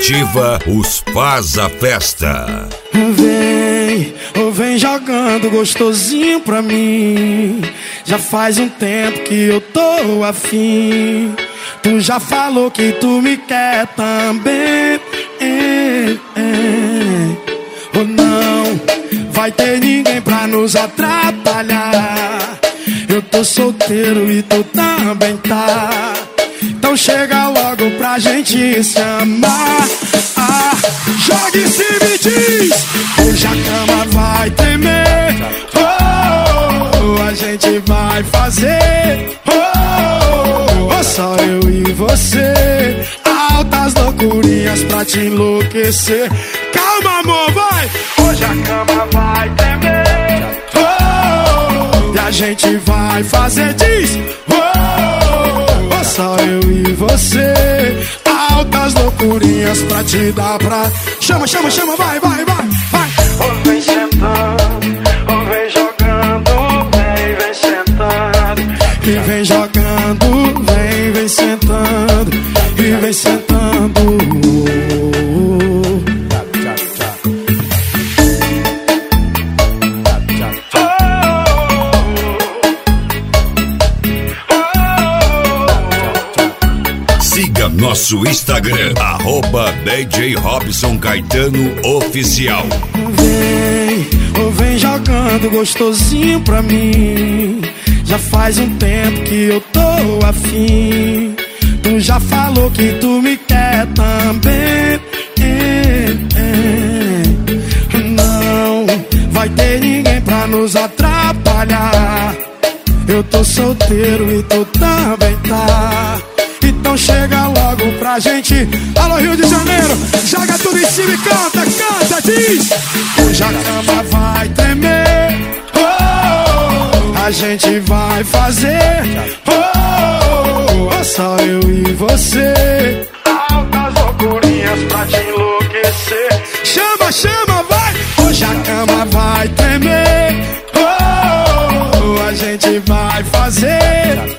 Ativa os Faz a Festa. Vem jogando gostosinho pra mim. Já faz um tempo que eu tô afim. Tu já falou que tu me quer também. Ou não vai ter ninguém pra nos atrapalhar. Eu tô solteiro e tu também tá. Então chega logo pra gente se amar. Joga em cima e diz: hoje a cama vai tremer. A gente vai fazer só eu e você. Altas loucurinhas pra te enlouquecer. Calma, amor, vai! Hoje a cama vai tremer. E a gente vai fazer, diz: só eu e você. Altas loucurinhas pra te dar pra... Chama, chama, chama, vai, vai, vai, vai. Vem sentando, vem jogando, vem sentando. E vem jogando, vem sentando. E vem sentando. Siga nosso Instagram, @DJ Robson Caetano Oficial. Vem jogando gostosinho pra mim. Já faz um tempo que eu tô afim. Tu já falou que tu me quer também. Não vai ter ninguém pra nos atrapalhar. Eu tô solteiro e tu também tá. Então chega logo pra gente. Alô, Rio de Janeiro, joga tudo em cima e canta, canta, diz: hoje a cama vai tremer. A gente vai fazer só eu e você. Altas loucurinhas pra te enlouquecer. Chama, chama, vai! Hoje a cama vai tremer. A gente vai fazer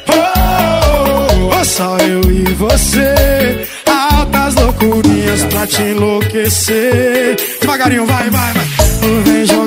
só eu e você. Altas loucurinhas pra te enlouquecer. Devagarinho, vai, vai, vai. Vem jogar.